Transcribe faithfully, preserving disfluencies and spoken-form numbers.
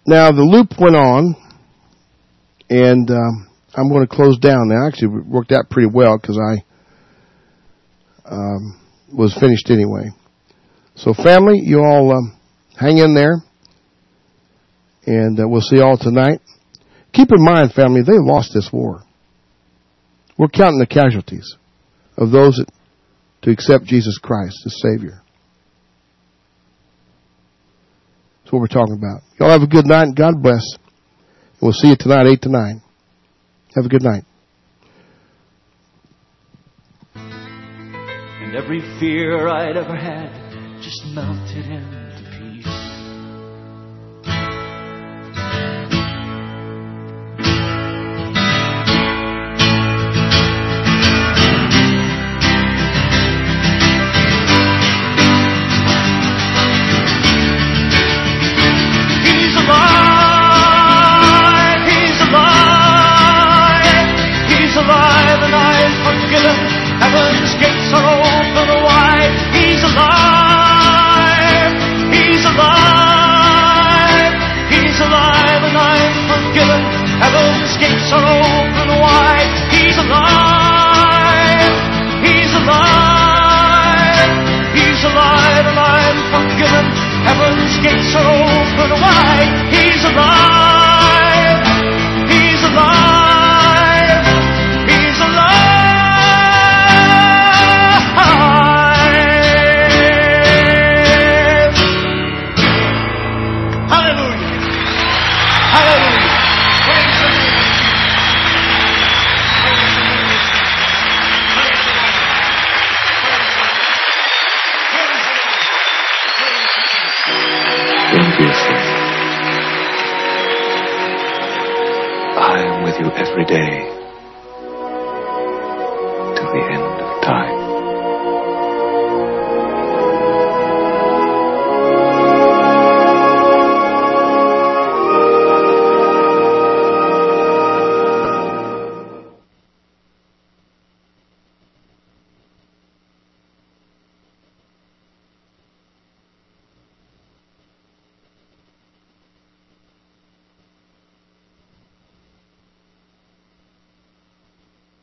Now, the loop went on, and um, I'm going to close down now. Actually, it worked out pretty well because I um, was finished anyway. So, family, you all um, hang in there, and uh, we'll see you all tonight. Keep in mind, family, they lost this war. We're counting the casualties of those that to accept Jesus Christ as Savior. That's what we're talking about. Y'all have a good night, and God bless. And we'll see you tonight, eight to nine. Have a good night. And every fear I'd ever had just melted into peace. He's alive, he's alive, he's alive, and I've forgiven. Heaven's gates are open wide. He's alive, he's alive, he's alive, and I'm forgiven. Heaven's gates are open wide. He's alive, he's alive, he's alive, and I'm forgiven. Heaven's gates are open wide. He's alive, he's alive, he's alive. Hallelujah. Hallelujah. Praise the Lord. Enviously, I am with you every day to the end.